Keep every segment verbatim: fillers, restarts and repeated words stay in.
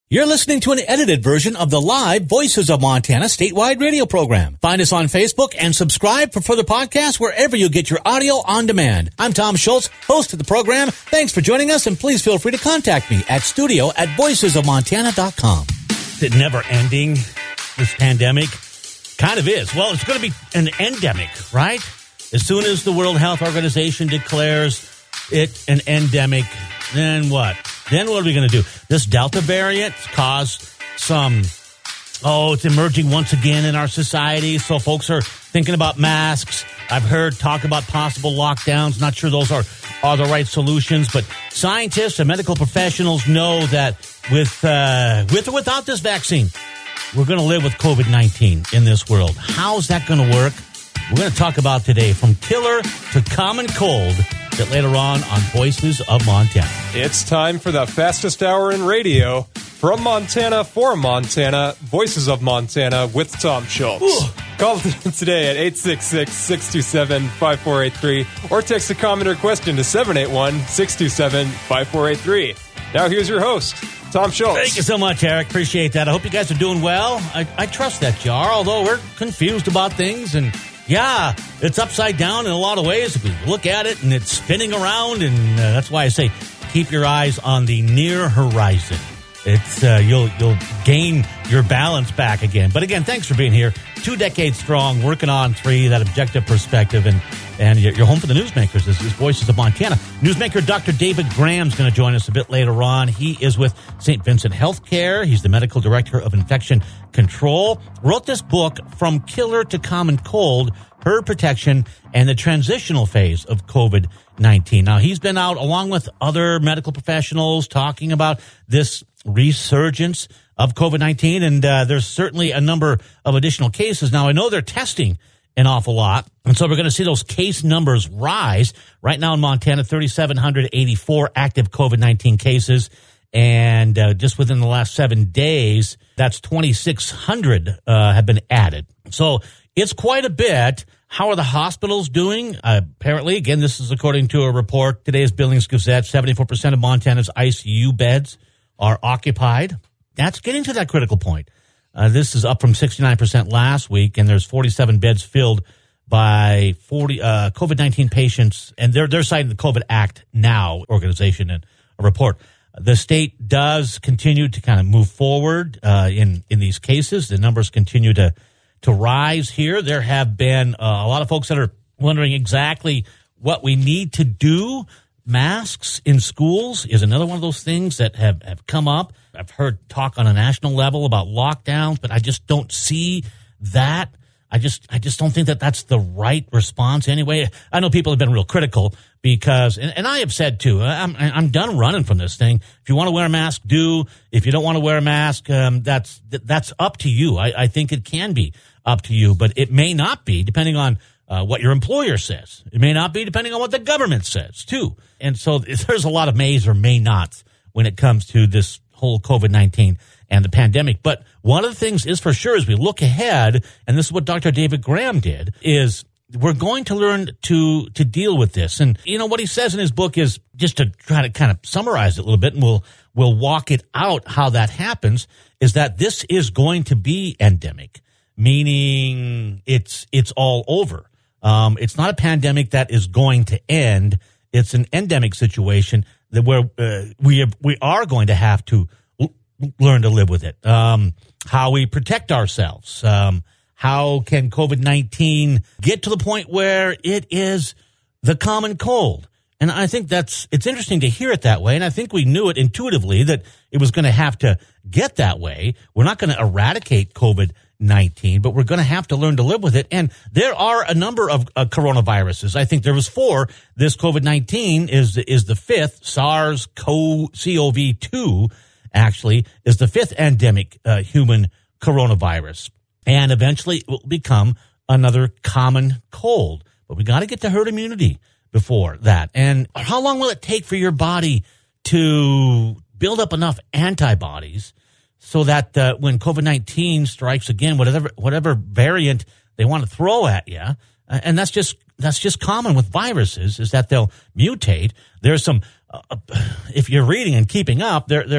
You're listening to an edited version of the live Voices of Montana statewide radio program. Find us on Facebook and subscribe for further podcasts wherever you get your audio on demand. I'm Tom Schultz, host of the program. Thanks for joining us, and please feel free to contact me at studio at voices of montana dot com. Is it never ending, this pandemic? Kind of is. Well, it's going to be an endemic, right? As soon as the World Health Organization declares it an endemic, then what? Then what are we going to do? This Delta variant caused some, oh, it's emerging once again in our society. So folks are thinking about masks. I've heard talk about possible lockdowns. Not sure those are, are the right solutions. But scientists and medical professionals know that with, uh, with or without this vaccine, we're going to live with COVID nineteen in this world. How's that going to work? We're going to talk about today, from killer to common cold. Bit later on on Voices of Montana. It's time for the fastest hour in radio. From Montana, for Montana, Voices of Montana with Tom Schultz. Ooh. Call today at eight six six, six two seven, five four eight three or text a comment or question to seven eight one, six two seven, five four eight three. Now here's your host, Tom Schultz. Thank you so much, Eric. Appreciate that. I hope you guys are doing well. I, I trust that you are, although we're confused about things. And yeah, it's upside down in a lot of ways. If we look at it, and it's spinning around, and uh, that's why I say keep your eyes on the near horizon. It's uh, you'll you'll gain your balance back again. But again, thanks for being here. Two decades strong, working on three. That objective perspective, and and you're home for the newsmakers. This is Voices of Montana. Newsmaker Doctor David Graham's going to join us a bit later on. He is with Saint Vincent Healthcare. He's the medical director of infection control. Wrote this book, From Killer to Common Cold: Herd Protection and the Transitional Phase of COVID nineteen. Now, he's been out along with other medical professionals talking about this resurgence of COVID nineteen, and uh, there's certainly a number of additional cases. Now, I know they're testing an awful lot, and so we're going to see those case numbers rise. Right now in Montana, three thousand seven hundred eighty-four active COVID nineteen cases, and uh, just within the last seven days, that's two thousand six hundred uh, have been added. So it's quite a bit. How are the hospitals doing? Uh, apparently, again, this is according to a report, today's Billings Gazette, seventy-four percent of Montana's I C U beds are occupied. That's getting to that critical point. Uh, this is up from sixty-nine percent last week, and there's forty-seven beds filled by forty uh, COVID nineteen patients, and they're they're citing the COVID Act Now organization in a report. The state does continue to kind of move forward uh, in in these cases. The numbers continue to to rise here. There have been uh, a lot of folks that are wondering exactly what we need to do. Masks in schools is another one of those things that have, have come up. I've heard talk on a national level about lockdowns, but I just don't see that. I just I just don't think that that's the right response anyway. I know people have been real critical because, and, and I have said too, I'm, I'm done running from this thing. If you want to wear a mask, do. If you don't want to wear a mask, um, that's that's up to you. I, I think it can be up to you, but it may not be, depending on uh, what your employer says. It may not be depending on what the government says too. And so there's a lot of mays or may nots when it comes to this whole COVID nineteen and the pandemic. But one of the things is for sure, as we look ahead, and this is what Doctor David Graham did, is we're going to learn to to deal with this. And, you know, what he says in his book is, just to try to kind of summarize it a little bit, and we'll, we'll walk it out how that happens, is that this is going to be endemic, meaning it's it's all over. Um, it's not a pandemic that is going to end. It's an endemic situation that where uh, we have, we are going to have to l- learn to live with it. Um, how we protect ourselves. Um, how can COVID nineteen get to the point where it is the common cold? And I think that's, it's interesting to hear it that way. And I think we knew it intuitively that it was going to have to get that way. We're not going to eradicate COVID nineteen, but we're going to have to learn to live with it. And there are a number of uh, coronaviruses. I think there was four. This COVID nineteen is, is the fifth. SARS C o V two actually is the fifth endemic uh, human coronavirus. And eventually it will become another common cold. But we got to get to herd immunity before that. And how long will it take for your body to build up enough antibodies so that uh, when COVID nineteen strikes again, whatever whatever variant they want to throw at you, uh, and that's just that's just common with viruses, is that they'll mutate. There's some, uh, if you're reading and keeping up, there there's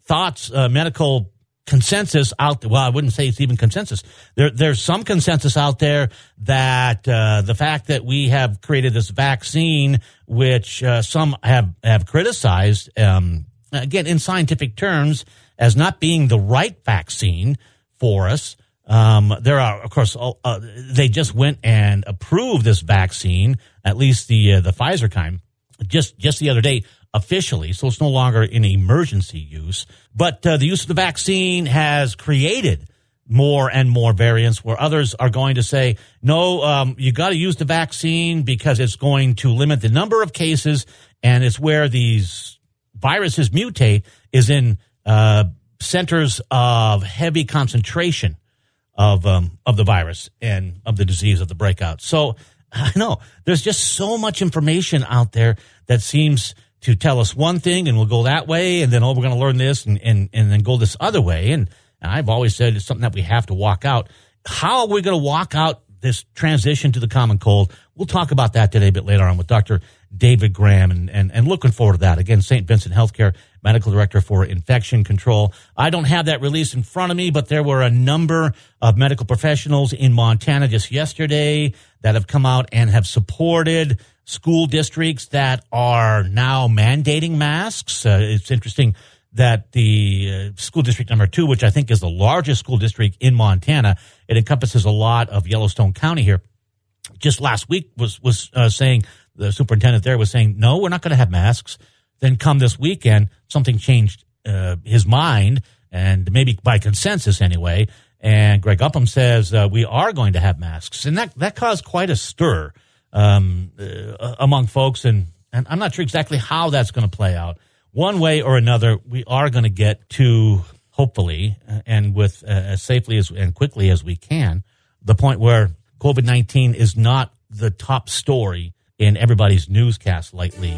thoughts, uh, medical consensus out there. Well, I wouldn't say it's even consensus. There, there's some consensus out there that uh, the fact that we have created this vaccine, which uh, some have, have criticized, um, again, in scientific terms, as not being the right vaccine for us. Um, there are, of course, uh, they just went and approved this vaccine, at least the uh, the Pfizer kind, just just the other day officially. So it's no longer in emergency use. But uh, the use of the vaccine has created more and more variants where others are going to say, no, um, you got to use the vaccine because it's going to limit the number of cases, and it's where these viruses mutate is in uh, centers of heavy concentration of um, of the virus and of the disease of the breakout. So I know there's just so much information out there that seems to tell us one thing, and we'll go that way, and then, oh, we're going to learn this, and, and, and then go this other way. And I've always said it's something that we have to walk out. How are we going to walk out this transition to the common cold? We'll talk about that today a bit later on with Doctor David Graham, and, and, and looking forward to that. Again, Saint Vincent Healthcare Medical Director for Infection Control. I don't have that release in front of me, but there were a number of medical professionals in Montana just yesterday that have come out and have supported school districts that are now mandating masks. Uh, it's interesting that the uh, school district number two, which I think is the largest school district in Montana, it encompasses a lot of Yellowstone County here, just last week was, was uh, saying, the superintendent there was saying, no, we're not going to have masks. Then come this weekend, something changed uh, his mind, and maybe by consensus anyway. And Greg Upham says uh, we are going to have masks. And that, that caused quite a stir um, uh, among folks. And, and I'm not sure exactly how that's going to play out. One way or another, we are going to get to, hopefully, uh, and with uh, as safely as and quickly as we can, the point where COVID nineteen is not the top story in everybody's newscast lately.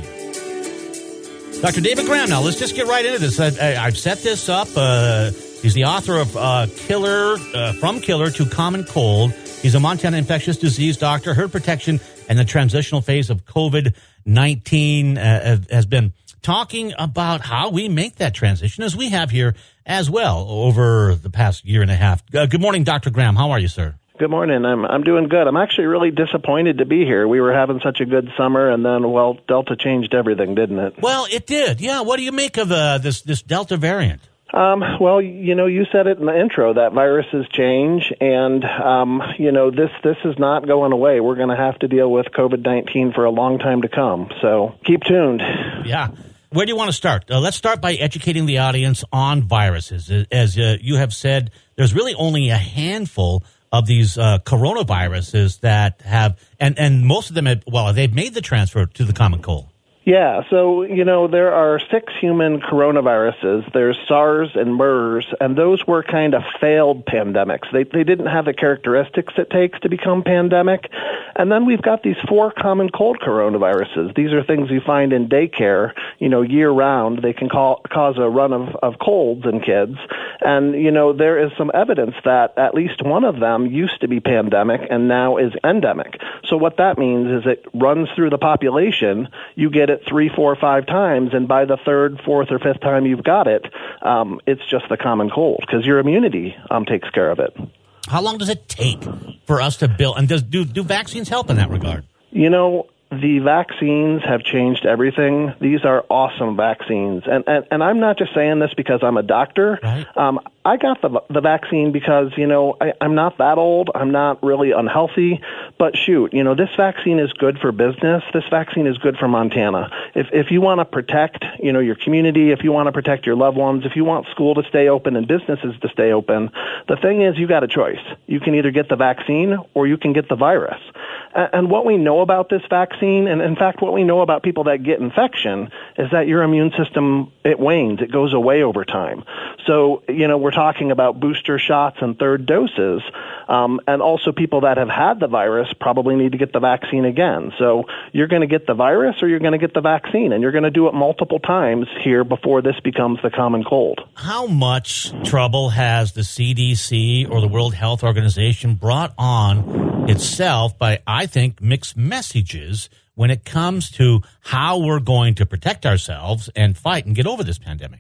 Doctor David Graham, now let's just get right into this. I, I, I've set this up. Uh, he's the author of uh, Killer, uh, From Killer to Common Cold. He's a Montana infectious disease doctor. Herd protection and the transitional phase of COVID nineteen uh, has been talking about how we make that transition, as we have here as well over the past year and a half. Uh, good morning, Doctor Graham. How are you, sir? Good morning. I'm I'm doing good. I'm actually really disappointed to be here. We were having such a good summer, and then, well, Delta changed everything, didn't it? Well, it did. Yeah. What do you make of uh, this this Delta variant? Um, well, you know, you said it in the intro that viruses change, and um, you know, this this is not going away. We're going to have to deal with COVID nineteen for a long time to come. So keep tuned. Yeah. Where do you want to start? Uh, let's start by educating the audience on viruses. As uh, you have said, there's really only a handful of these uh, coronaviruses that have, and, and most of them, have, well, they've made the transfer to the common cold. Yeah, so, you know, there are six human coronaviruses. There's SARS and MERS, and those were kind of failed pandemics. They they didn't have the characteristics it takes to become pandemic. And then we've got these four common cold coronaviruses. These are things you find in daycare, you know, year-round. They can call, cause a run of, of colds in kids. And, you know, there is some evidence that at least one of them used to be pandemic and now is endemic. So what that means is it runs through the population. You get it three, four, five times, and by the third, fourth, or fifth time you've got it, um, it's just the common cold because your immunity um, takes care of it. How long does it take for us to build? And does do do vaccines help in that regard? You know, the vaccines have changed everything. These are awesome vaccines. And, and, and I'm not just saying this because I'm a doctor. Right. Um, I got the the vaccine because, you know, I, I'm not that old. I'm not really unhealthy. But shoot, you know, this vaccine is good for business. This vaccine is good for Montana. If if you want to protect, you know, your community, if you want to protect your loved ones, if you want school to stay open and businesses to stay open, the thing is you got a choice. You can either get the vaccine or you can get the virus. And what we know about this vaccine, and in fact what we know about people that get infection, is that your immune system, it wanes. It goes away over time. So, you know, we're talking about booster shots and third doses. Um, and also people that have had the virus probably need to get the vaccine again. So you're going to get the virus or you're going to get the vaccine. And you're going to do it multiple times here before this becomes the common cold. How much trouble has the C D C or the World Health Organization brought on itself by, I think, mixed messages when it comes to how we're going to protect ourselves and fight and get over this pandemic?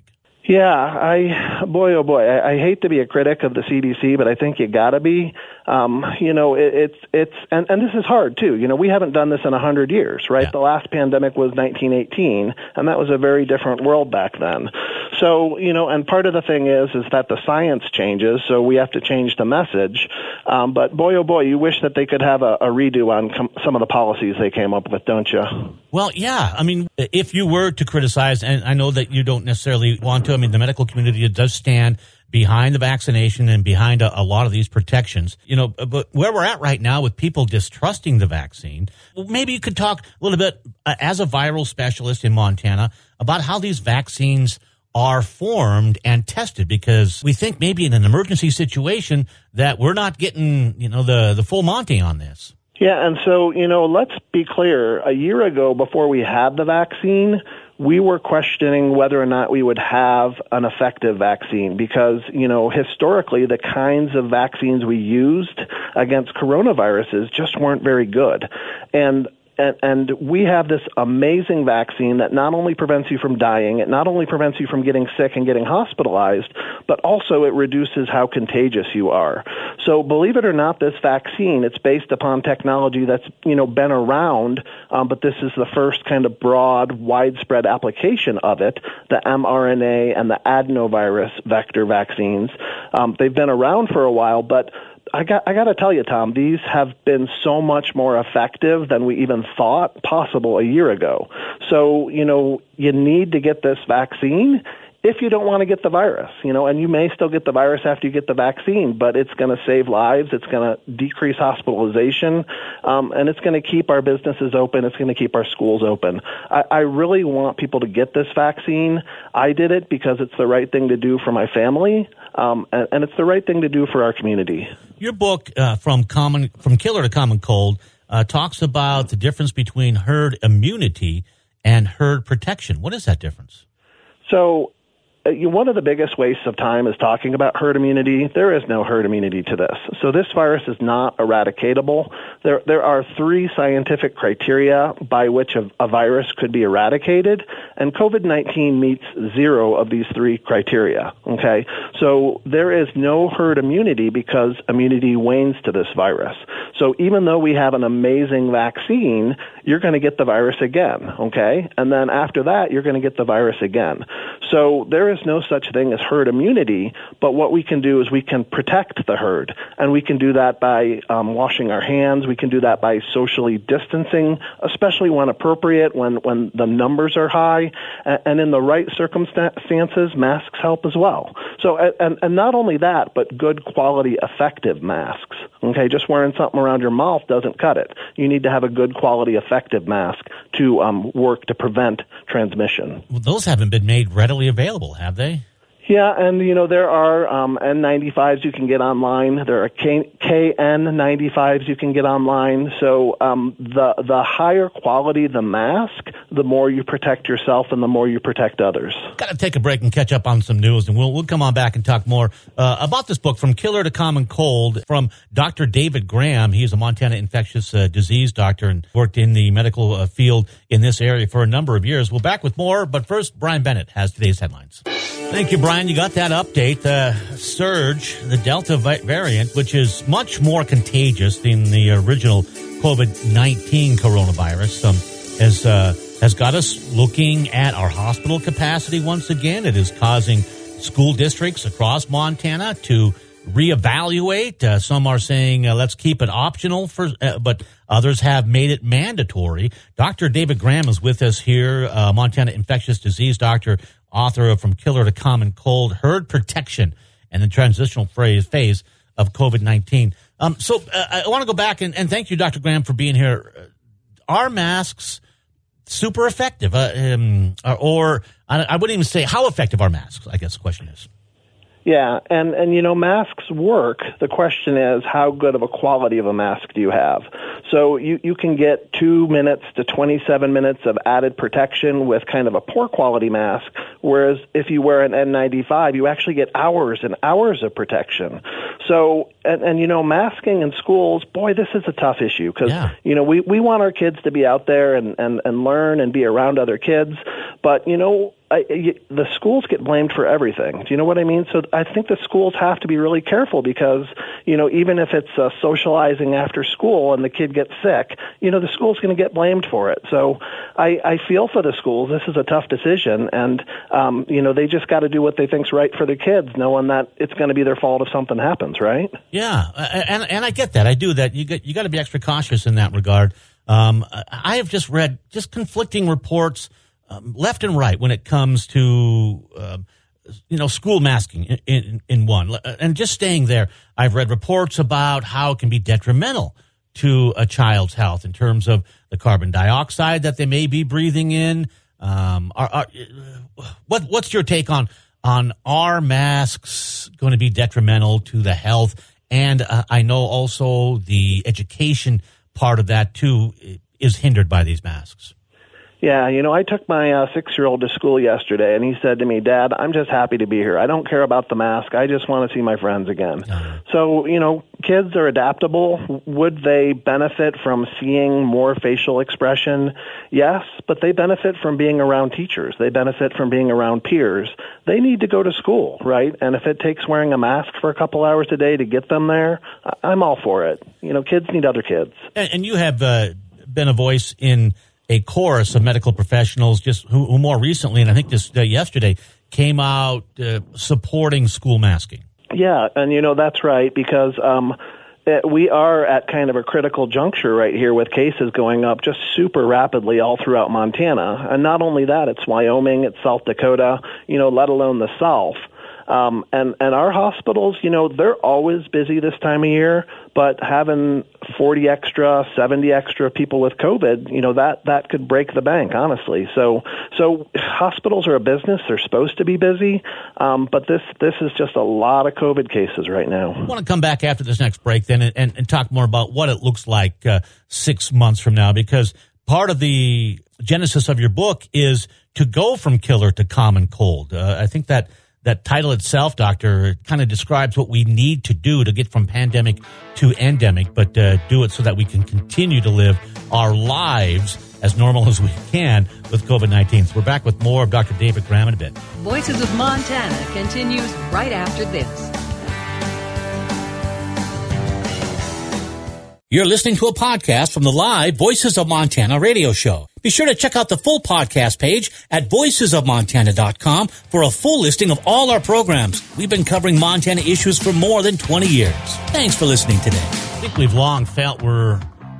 Yeah, I boy oh boy, I, I hate to be a critic of the C D C, but I think you got to be. Um, you know, it, it's it's and, and this is hard too. You know, we haven't done this in a hundred years, right? Yeah. The last pandemic was nineteen eighteen, and that was a very different world back then. So, you know, and part of the thing is is that the science changes, so we have to change the message. Um, but boy oh boy, you wish that they could have a, a redo on com- some of the policies they came up with, don't you? Well, yeah. I mean, if you were to criticize, and I know that you don't necessarily want to, I mean, the medical community does stand behind the vaccination and behind a, a lot of these protections, you know, but where we're at right now with people distrusting the vaccine, well, maybe you could talk a little bit uh, as a viral specialist in Montana about how these vaccines are formed and tested, because we think maybe in an emergency situation that we're not getting, you know, the, the full Monty on this. Yeah, and so, you know, let's be clear. A year ago, before we had the vaccine, we were questioning whether or not we would have an effective vaccine because, you know, historically, the kinds of vaccines we used against coronaviruses just weren't very good. And And, and we have this amazing vaccine that not only prevents you from dying, it not only prevents you from getting sick and getting hospitalized, but also it reduces how contagious you are. So believe it or not, this vaccine, it's based upon technology that's, you know, been around, um, but this is the first kind of broad, widespread application of it, the mRNA and the adenovirus vector vaccines. Um, they've been around for a while, but I got I got to tell you, Tom, these have been so much more effective than we even thought possible a year ago. So, you know, you need to get this vaccine if you don't want to get the virus, you know, and you may still get the virus after you get the vaccine, but it's going to save lives, it's going to decrease hospitalization, um, and it's going to keep our businesses open, it's going to keep our schools open. I, I really want people to get this vaccine. I did it because it's the right thing to do for my family, um, and, and it's the right thing to do for our community. Your book, uh, from common from killer to common cold, uh, talks about the difference between herd immunity and herd protection. What is that difference? So, uh, you, one of the biggest wastes of time is talking about herd immunity. There is no herd immunity to this. So this virus is not eradicatable. There, there are three scientific criteria by which a, a virus could be eradicated, and COVID nineteen meets zero of these three criteria, okay? So there is no herd immunity because immunity wanes to this virus. So even though we have an amazing vaccine, you're going to get the virus again, okay? And then after that, you're going to get the virus again. So there is no such thing as herd immunity, but what we can do is we can protect the herd, and we can do that by um, washing our hands. We can do that by socially distancing, especially when appropriate, when, when the numbers are high, and in the right circumstances, masks help as well. So, and, and not only that, but good quality, effective masks. Okay, just wearing something around your mouth doesn't cut it. You need to have a good quality, effective mask to um, work to prevent transmission. Well, those haven't been made readily available, have they? Yeah, and, you know, there are um, N ninety-fives you can get online. There are K N ninety-fives you can get online. So um, the the higher quality the mask, the more you protect yourself and the more you protect others. Got to take a break and catch up on some news, and we'll we'll come on back and talk more uh, about this book, From Killer to Common Cold, from Doctor David Graham. He's a Montana infectious uh, disease doctor and worked in the medical uh, field in this area for a number of years. We'll back with more, but first, Brian Bennett has today's headlines. Thank you, Brian. You got that update. The surge, the Delta variant, which is much more contagious than the original COVID nineteen coronavirus, um, has uh, has got us looking at our hospital capacity once again. It is causing school districts across Montana to reevaluate. Uh, some are saying uh, let's keep it optional, for, uh, but others have made it mandatory. Doctor David Graham is with us here, uh, Montana infectious disease doctor, author of From Killer to Common Cold, Herd Protection, and the Transitional phase, phase of COVID nineteen. Um, so uh, I want to go back and, and thank you, Doctor Graham, for being here. Are masks super effective? Uh, um, or I, I wouldn't even say how effective are masks, I guess the question is. Yeah, and, and, you know, masks work. The question is, how good of a quality of a mask do you have? So you, you can get two minutes to twenty-seven minutes of added protection with kind of a poor quality mask, whereas if you wear an N ninety-five, you actually get hours and hours of protection. So, and, and you know, masking in schools, boy, this is a tough issue because, yeah. you know, we, we want our kids to be out there and, and, and learn and be around other kids, but, you know, I, you, the schools get blamed for everything. Do you know what I mean? So I think the schools have to be really careful because, you know, even if it's uh, socializing after school and the kid gets sick, you know, the school's going to get blamed for it. So I, I feel for the schools. This is a tough decision, and, um, you know, they just got to do what they think's right for their kids, knowing that it's going to be their fault if something happens, right? Yeah, and and I get that. I do that. You get, you got to be extra cautious in that regard. Um, I have just read just conflicting reports um, left and right when it comes to, uh, you know, school masking in, in, in one. And just staying there, I've read reports about how it can be detrimental to a child's health in terms of the carbon dioxide that they may be breathing in. Um, are, are, what, what's your take on, on are masks going to be detrimental to the health? And uh, I know also the education part of that, too, is hindered by these masks. Yeah, you know, I took my uh, six-year-old to school yesterday, and he said to me, Dad, I'm just happy to be here. I don't care about the mask. I just want to see my friends again. Uh-huh. So, you know, kids are adaptable. Would they benefit from seeing more facial expression? Yes, but they benefit from being around teachers. They benefit from being around peers. They need to go to school, right? And if it takes wearing a mask for a couple hours a day to get them there, I'm all for it. You know, kids need other kids. And, and you have uh, been a voice in a chorus of medical professionals just who, who more recently, and I think this uh, yesterday, came out uh, supporting school masking. Yeah, and you know, that's right, because um, it, we are at kind of a critical juncture right here with cases going up just super rapidly all throughout Montana. And not only that, it's Wyoming, it's South Dakota, you know, let alone the South. Um, and, and our hospitals, you know, they're always busy this time of year, but having forty extra, seventy extra people with COVID, you know, that, that could break the bank, honestly. So, so hospitals are a business. They're supposed to be busy. Um, but this, this is just a lot of COVID cases right now. I want to come back after this next break then and, and, and talk more about what it looks like uh, six months from now, because part of the genesis of your book is to go from killer to common cold. Uh, I think that That title itself, Doctor, kind of describes what we need to do to get from pandemic to endemic, but uh, do it so that we can continue to live our lives as normal as we can with COVID nineteen. So we're back with more of Doctor David Graham in a bit. Voices of Montana continues right after this. You're listening to a podcast from the live Voices of Montana radio show. Be sure to check out the full podcast page at voices of montana dot com for a full listing of all our programs. We've been covering Montana issues for more than twenty years. Thanks for listening today. I think we've long felt we're,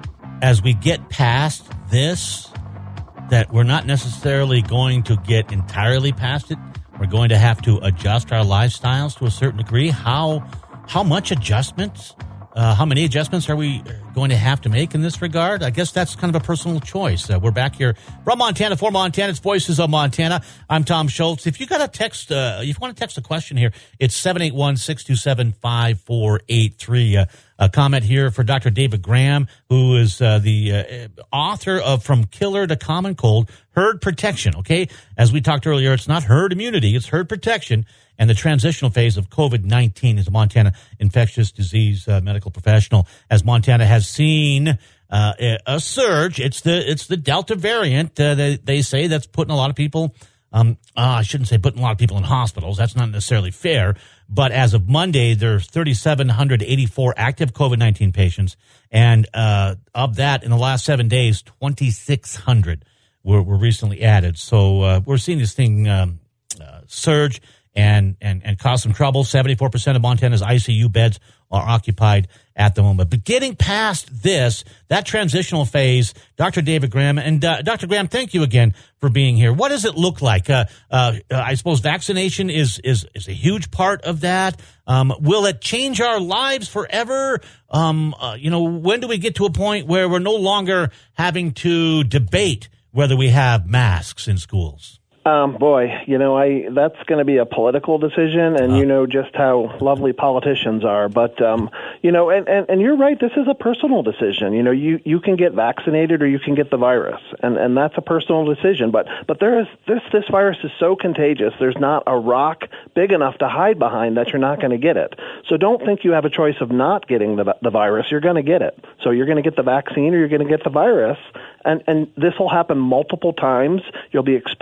as we get past this, that we're not necessarily going to get entirely past it. We're going to have to adjust our lifestyles to a certain degree. How, how much adjustments? Uh, how many adjustments are we going to have to make in this regard? I guess that's kind of a personal choice. Uh, we're back here from Montana for Montana. It's Voices of Montana. I'm Tom Schultz. If you got a text, uh, if you want to text a question here, it's seven eight one, six two seven, five four eight three. Uh, a comment here for Doctor David Graham, who is uh, the uh, author of From Killer to Common Cold, Herd Protection. Okay, as we talked earlier, it's not herd immunity, it's herd protection. And the transitional phase of COVID nineteen as a Montana infectious disease uh, medical professional, as Montana has seen uh, a surge. It's the it's the Delta variant. Uh, they, they say that's putting a lot of people. Um, uh, I shouldn't say putting a lot of people in hospitals. That's not necessarily fair. But as of Monday, there's three thousand seven hundred eighty-four active COVID nineteen patients, and uh, of that, in the last seven days, two thousand six hundred were, were recently added. So uh, we're seeing this thing um, uh, surge. And, and, and cause some trouble. seventy-four percent of Montana's I C U beds are occupied at the moment. But getting past this, that transitional phase, Doctor David Graham, and uh, Doctor Graham, thank you again for being here. What does it look like? Uh, uh, I suppose vaccination is, is, is a huge part of that. Um, will it change our lives forever? Um, uh, you know, when do we get to a point where we're no longer having to debate whether we have masks in schools? Um, boy, you know, I that's going to be a political decision, and uh, you know just how lovely politicians are. But, um, you know, and, and, and you're right, this is a personal decision. You know, you, you can get vaccinated or you can get the virus, and, and that's a personal decision. But but there is this this virus is so contagious, there's not a rock big enough to hide behind that you're not going to get it. So don't think you have a choice of not getting the the virus. You're going to get it. So you're going to get the vaccine or you're going to get the virus, and, and this will happen multiple times. You'll be exposed to it.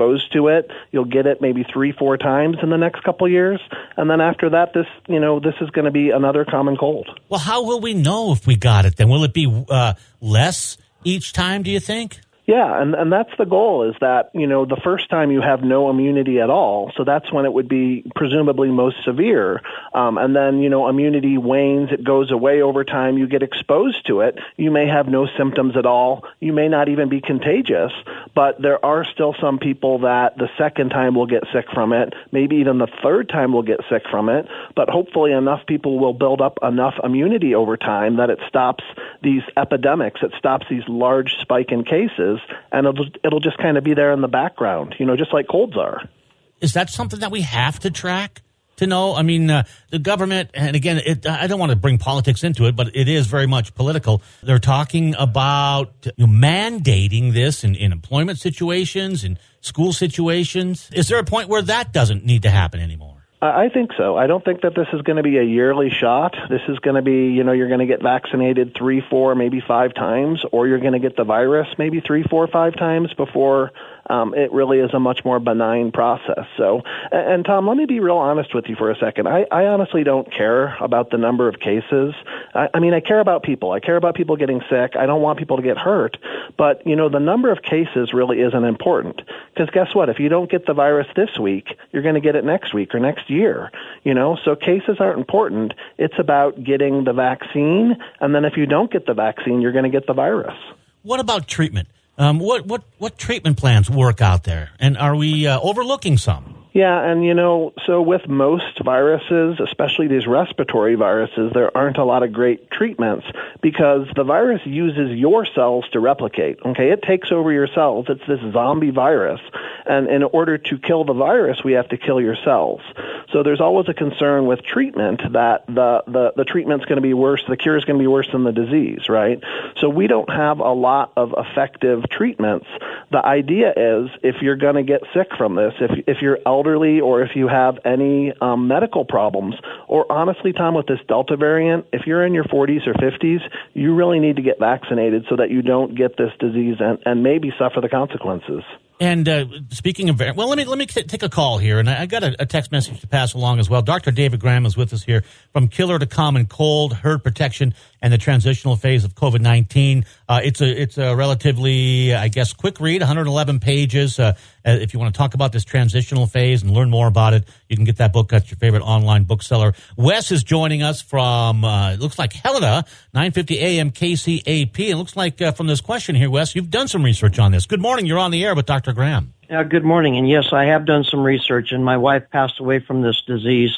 it. You'll get it maybe three, four times in the next couple of years. And then after that, this, you know, this is going to be another common cold. Well, how will we know if we got it then? Will it be uh, less each time, do you think? Yeah, and, and that's the goal, is that, you know, the first time you have no immunity at all, so that's when it would be presumably most severe. Um, and then, you know, immunity wanes, it goes away over time, you get exposed to it, you may have no symptoms at all, you may not even be contagious, but there are still some people that the second time will get sick from it, maybe even the third time will get sick from it, but hopefully enough people will build up enough immunity over time that it stops these epidemics, it stops these large spike in cases, and it'll, it'll just kind of be there in the background, you know, just like colds are. Is that something that we have to track to know? I mean, uh, the government, and again, it, I don't want to bring politics into it, but it is very much political. They're talking about you know, mandating this in, in employment situations, in school situations. Is there a point where that doesn't need to happen anymore? I think so. I don't think that this is going to be a yearly shot. This is going to be, you know, you're going to get vaccinated three, four, maybe five times, or you're going to get the virus maybe three, four, five times before um, it really is a much more benign process. So, and, and Tom, let me be real honest with you for a second. I, I honestly don't care about the number of cases. I, I mean, I care about people. I care about people getting sick. I don't want people to get hurt. But, you know, the number of cases really isn't important. Because guess what? If you don't get the virus this week, you're going to get it next week or next year. You know, so cases aren't important. It's about getting the vaccine. And then if you don't get the vaccine, you're going to get the virus. What about treatment? Um, what, what, what treatment plans work out there? And are we uh, overlooking some? Yeah, and you know, so with most viruses, especially these respiratory viruses, there aren't a lot of great treatments because the virus uses your cells to replicate. Okay, it takes over your cells. It's this zombie virus. And in order to kill the virus, we have to kill your cells. So there's always a concern with treatment that the, the, the treatment's going to be worse, the cure is going to be worse than the disease, right? So we don't have a lot of effective treatments. The idea is if you're going to get sick from this, if, if you're elderly or if you have any um, medical problems, or honestly, Tom, with this Delta variant, if you're in your forties or fifties, you really need to get vaccinated so that you don't get this disease and, and maybe suffer the consequences. And uh, speaking of, well, let me let me t- take a call here, and I, I got a, a text message to pass along as well. Doctor David Graham is with us here from Killer to Common Cold, Herd Protection, and the Transitional Phase of COVID nineteen. Uh, it's a it's a relatively, I guess, quick read, one hundred eleven pages. Uh, if you want to talk about this transitional phase and learn more about it, you can get that book at your favorite online bookseller. Wes is joining us from, uh, it looks like Helena, nine fifty A M K C A P. It looks like uh, from this question here, Wes, you've done some research on this. Good morning. You're on the air with Doctor Graham. Uh, good morning. And yes, I have done some research, and my wife passed away from this disease.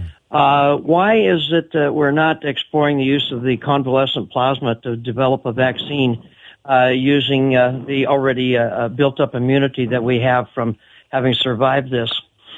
Uh, why is it that we're not exploring the use of the convalescent plasma to develop a vaccine uh, using uh, the already uh, built-up immunity that we have from having survived this?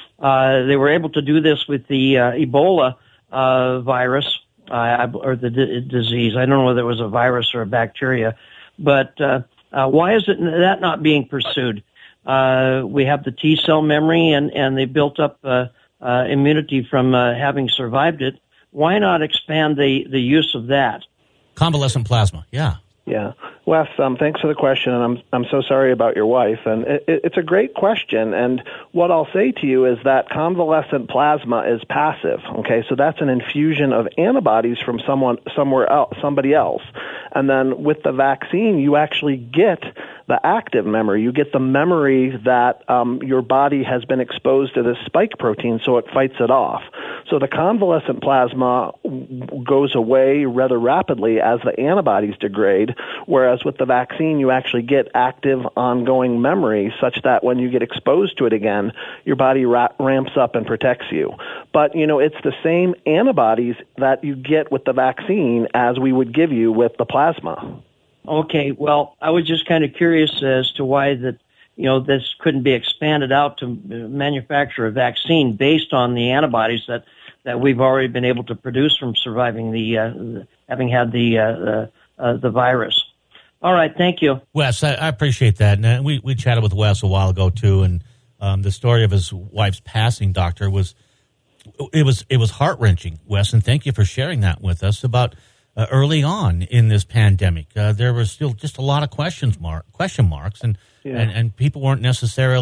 Uh, they were able to do this with the uh, Ebola uh, virus uh, or the d- disease. I don't know whether it was a virus or a bacteria, but uh, uh, why is it that not being pursued? Uh, we have the T-cell memory, and, and they built up uh, uh, immunity from uh, having survived it. Why not expand the, the use of that? Convalescent plasma, yeah. Yeah. Wes, um, thanks for the question, and I'm I'm so sorry about your wife. And it, it's a great question, and what I'll say to you is that convalescent plasma is passive, okay? So that's an infusion of antibodies from someone somewhere else, somebody else. And then with the vaccine, you actually get the active memory. You get the memory that um, your body has been exposed to this spike protein, so it fights it off. So the convalescent plasma goes away rather rapidly as the antibodies degrade, whereas with the vaccine, you actually get active ongoing memory such that when you get exposed to it again, your body ra- ramps up and protects you. But, you know, it's the same antibodies that you get with the vaccine as we would give you with the plasma. Okay, well, I was just kind of curious as to why that, you know, this couldn't be expanded out to manufacture a vaccine based on the antibodies that, that we've already been able to produce from surviving the, uh, the having had the, uh, the, uh, the virus. All right, thank you. Wes, I, I appreciate that. And uh, we, we chatted with Wes a while ago, too, and um, the story of his wife's passing, Doctor, was it was it was heart-wrenching, Wes, and thank you for sharing that with us about uh, early on in this pandemic. Uh, there was still just a lot of questions mark, question marks, and, yeah. and, and people weren't necessarily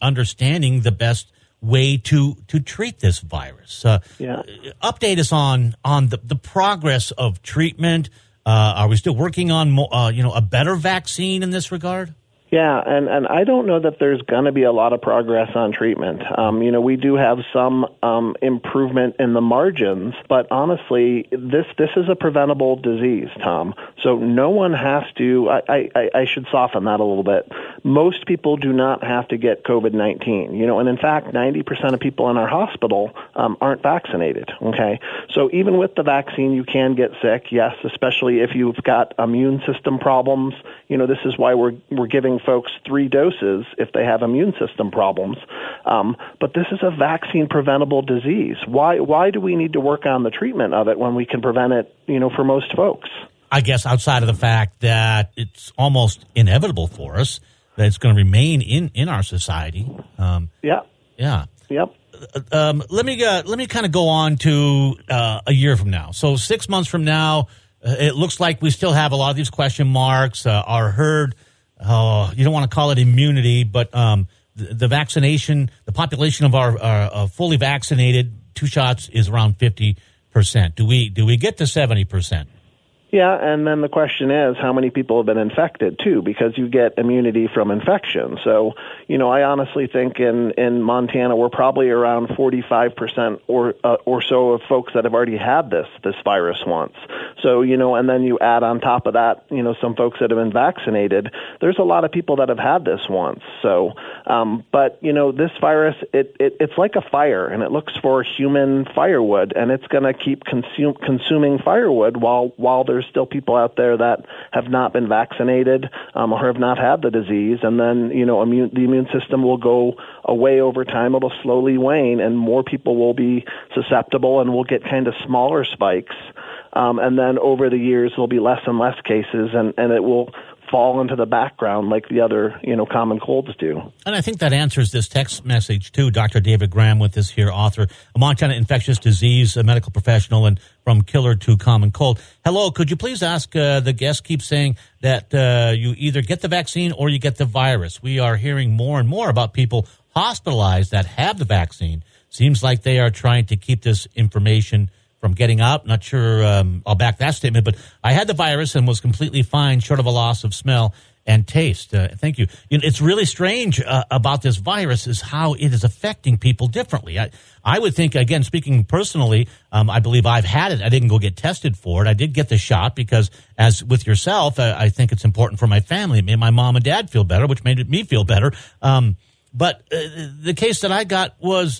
understanding the best way to to treat this virus. Uh, yeah. Update us on on the, the progress of treatment. Uh, are we still working on mo- uh, you know a better vaccine in this regard? Yeah, and, and I don't know that there's going to be a lot of progress on treatment. Um, you know, we do have some um, improvement in the margins, but honestly, this this is a preventable disease, Tom. So no one has to, I, I, I should soften that a little bit. Most people do not have to get COVID nineteen, you know, and in fact, ninety percent of people in our hospital um, aren't vaccinated, okay? So even with the vaccine, you can get sick, yes, especially if you've got immune system problems. You know, this is why we're we're giving folks three doses if they have immune system problems. Um, but this is a vaccine preventable disease. Why why do we need to work on the treatment of it when we can prevent it, you know, for most folks? I guess outside of the fact that it's almost inevitable for us that it's going to remain in, in our society. Um, yeah. Yeah. Yep. Um, let me uh, let me kind of go on to uh, a year from now. So six months from now, uh, it looks like we still have a lot of these question marks. Uh, our herd, oh, you don't want to call it immunity, but um, the, the vaccination, the population of our uh, uh, fully vaccinated, two shots is around fifty percent. Do we do we get to seventy percent? Yeah, and then the question is how many people have been infected, too, because you get immunity from infection. So, you know, I honestly think in, in Montana we're probably around forty-five percent or uh, or so of folks that have already had this this virus once. So, you know, and then you add on top of that, you know, some folks that have been vaccinated. There's a lot of people that have had this once. So, um, but, you know, this virus, it, it it's like a fire, and it looks for human firewood, and it's going to keep consume, consuming firewood while while there's still people out there that have not been vaccinated um, or have not had the disease, and then you know immune, the immune system will go away over time. It'll slowly wane, and more people will be susceptible, and we'll get kind of smaller spikes. Um, and then over the years, there'll be less and less cases, and, and it will fall into the background like the other, you know, common colds do. And I think that answers this text message, too. Doctor David Graham with us here, author, a Montana infectious disease, a medical professional, and from killer to common cold. Hello, could you please ask, uh, the guest keeps saying that uh, you either get the vaccine or you get the virus. We are hearing more and more about people hospitalized that have the vaccine. Seems like they are trying to keep this information from getting out. Not sure um, I'll back that statement, but I had the virus and was completely fine, short of a loss of smell and taste. Uh, thank you. you know, it's really strange uh, about this virus is how it is affecting people differently. I, I would think, again, speaking personally, um, I believe I've had it. I didn't go get tested for it. I did get the shot because, as with yourself, I, I think it's important for my family. It made my mom and dad feel better, which made me feel better. Um, but uh, the case that I got was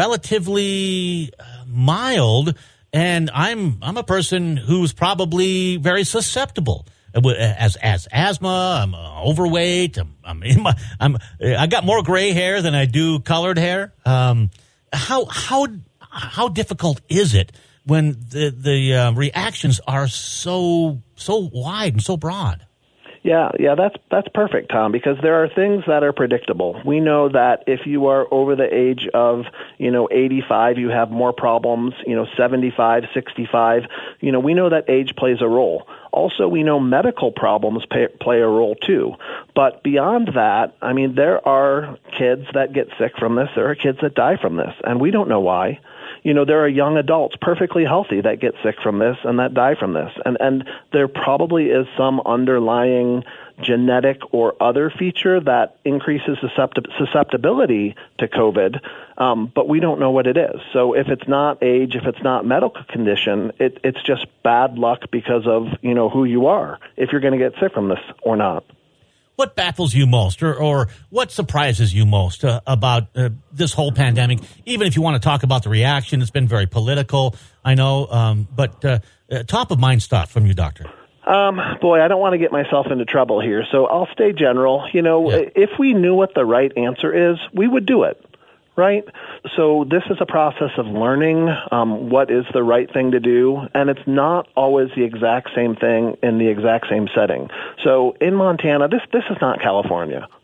relatively uh, mild. And I'm I'm a person who's probably very susceptible as as asthma. I'm overweight. I'm I'm, in my, I'm I got more gray hair than I do colored hair. Um, how how how difficult is it when the the uh, reactions are so so wide and so broad? Yeah, yeah, that's that's perfect, Tom, because there are things that are predictable. We know that if you are over the age of, you know, eighty-five, you have more problems, you know, seventy-five, sixty-five. You know, we know that age plays a role. Also, we know medical problems pay, play a role, too. But beyond that, I mean, there are kids that get sick from this. There are kids that die from this, and we don't know why. You know, there are young adults perfectly healthy that get sick from this and that die from this. And and there probably is some underlying genetic or other feature that increases suscepti- susceptibility to COVID, um, but we don't know what it is. So if it's not age, if it's not medical condition, it, it's just bad luck because of, you know, who you are, if you're going to get sick from this or not. What baffles you most, or, or what surprises you most uh, about uh, this whole pandemic? Even if you want to talk about the reaction, it's been very political, I know, um, but uh, uh, top of mind stuff from you, Doctor. Um, boy, I don't want to get myself into trouble here, so I'll stay general. You know, Yeah. If we knew what the right answer is, we would do it. Right? So this is a process of learning um, what is the right thing to do, and it's not always the exact same thing in the exact same setting. So in Montana, this this is not California.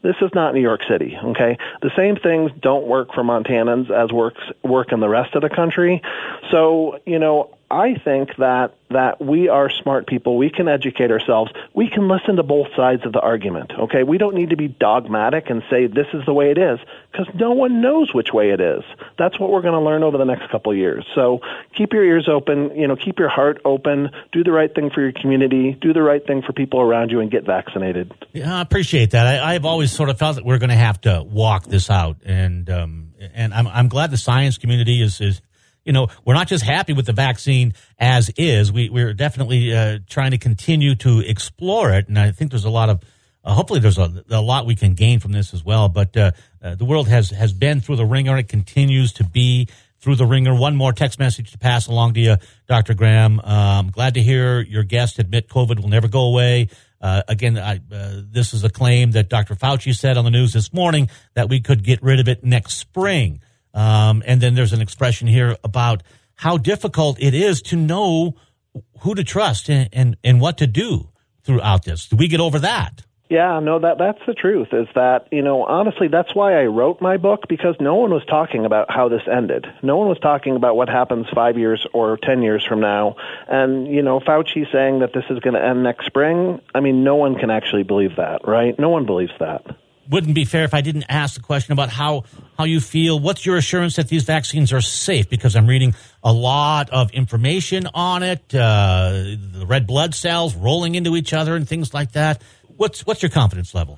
This is not New York City, okay? The same things don't work for Montanans as works work in the rest of the country. So, you know, I think that that we are smart people. We can educate ourselves. We can listen to both sides of the argument, okay? We don't need to be dogmatic and say this is the way it is, because no one knows which way it is. That's what we're going to learn over the next couple of years. So keep your ears open, you know, keep your heart open, do the right thing for your community, do the right thing for people around you, and get vaccinated. Yeah, I appreciate that. I, I've always sort of felt that we're going to have to walk this out, and um, and I'm I'm glad the science community is is. You know, we're not just happy with the vaccine as is. We, we're definitely uh, trying to continue to explore it. And I think there's a lot of, uh, hopefully there's a, a lot we can gain from this as well. But uh, uh, the world has, has been through the ringer. It continues to be through the ringer. One more text message to pass along to you, Doctor Graham. Um, glad to hear your guest admit COVID will never go away. Uh, again, I, uh, this is a claim that Doctor Fauci said on the news this morning that we could get rid of it next spring. Um, and then there's an expression here about how difficult it is to know who to trust and, and, and what to do throughout this. Do we get over that? Yeah, no, that that's the truth, is that, you know, honestly, that's why I wrote my book, because no one was talking about how this ended. No one was talking about what happens five years or ten years from now. And, you know, Fauci saying that this is going to end next spring, I mean, no one can actually believe that, right? No one believes that. Wouldn't be fair if I didn't ask the question about how, how you feel. What's your assurance that these vaccines are safe? Because I'm reading a lot of information on it, uh, the red blood cells rolling into each other and things like that. What's what's your confidence level?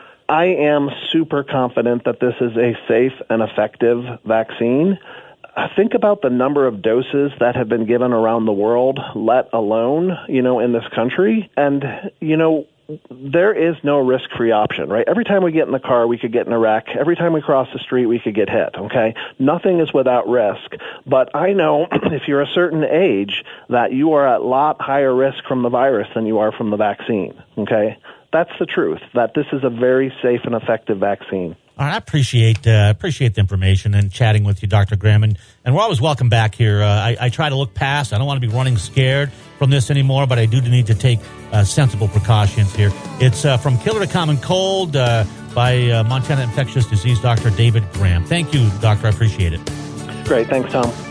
I am super confident that this is a safe and effective vaccine. Think about the number of doses that have been given around the world, let alone, you know, in this country. And, you know, there is no risk-free option, right? Every time we get in the car, we could get in a wreck. Every time we cross the street, we could get hit, okay? Nothing is without risk. But I know if you're a certain age that you are at a lot higher risk from the virus than you are from the vaccine, okay? That's the truth, that this is a very safe and effective vaccine. All right, I appreciate uh, appreciate the information and chatting with you, Doctor Graham. And, and we're always welcome back here. Uh, I, I try to look past. I don't want to be running scared from this anymore, but I do need to take uh, sensible precautions here. It's uh, From Killer to Common Cold uh, by uh, Montana infectious disease doctor David Graham. Thank you, Doctor. I appreciate it. Great. Thanks, Tom.